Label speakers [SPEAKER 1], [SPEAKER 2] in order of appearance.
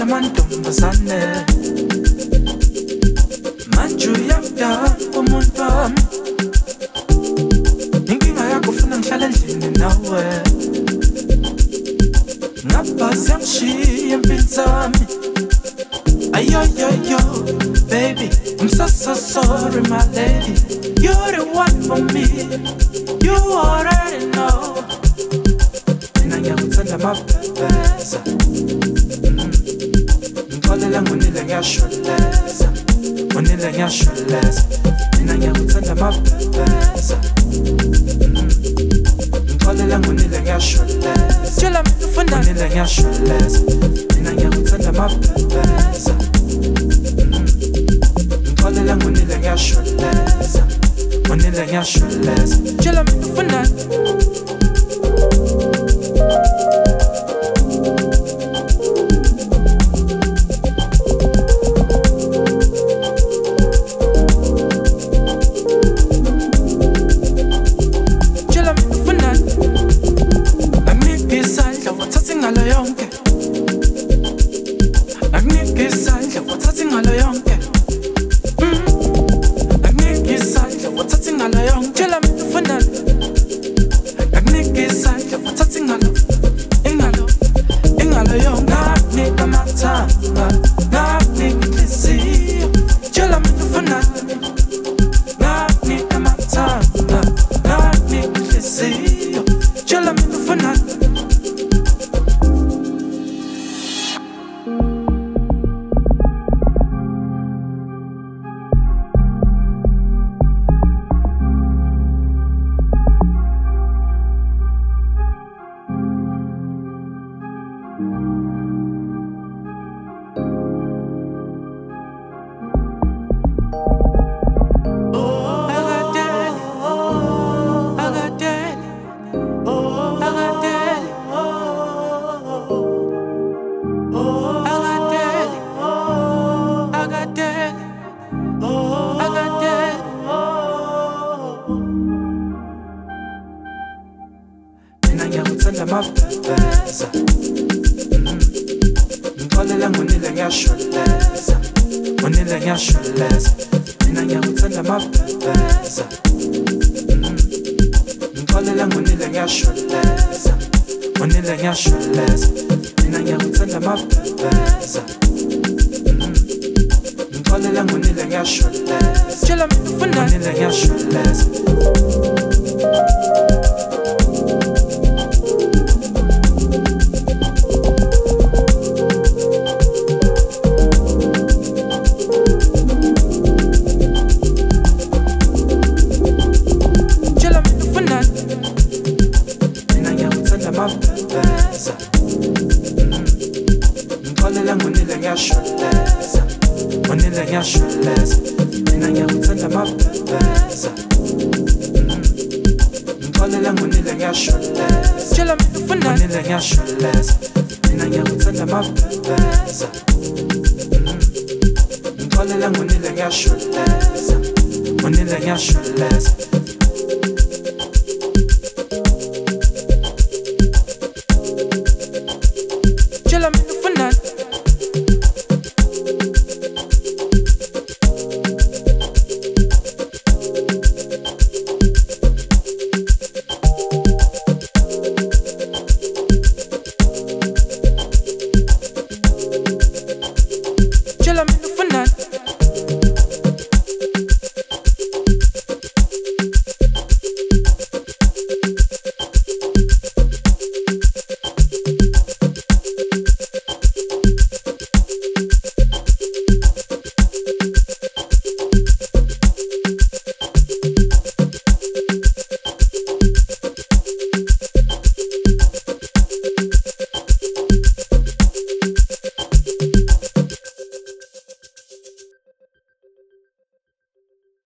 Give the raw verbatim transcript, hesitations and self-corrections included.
[SPEAKER 1] amantombazane manje uyamdala umuntu wami inkinga yakho ufuna ngihlale endlini nawe ngaphazi yangishiya empini zami ayoyoyo baby I'm so so sorry my lady you're the one for me you already know mina ngiyakuthanda mabhebheza ngixolela ngonile ngiyashweleza ngonile ngiyashweleza mina ngiyakuthanda mabhebheza ngixolela ngonile ngiyashweleza tshela mina ufuna ngonile ngiyashweleza mina ngiyakuthanda mabhebheza ngixolela ngonile ngiyashweleza ngonile ngiyashweleza tshela mina ufuna
[SPEAKER 2] Tell me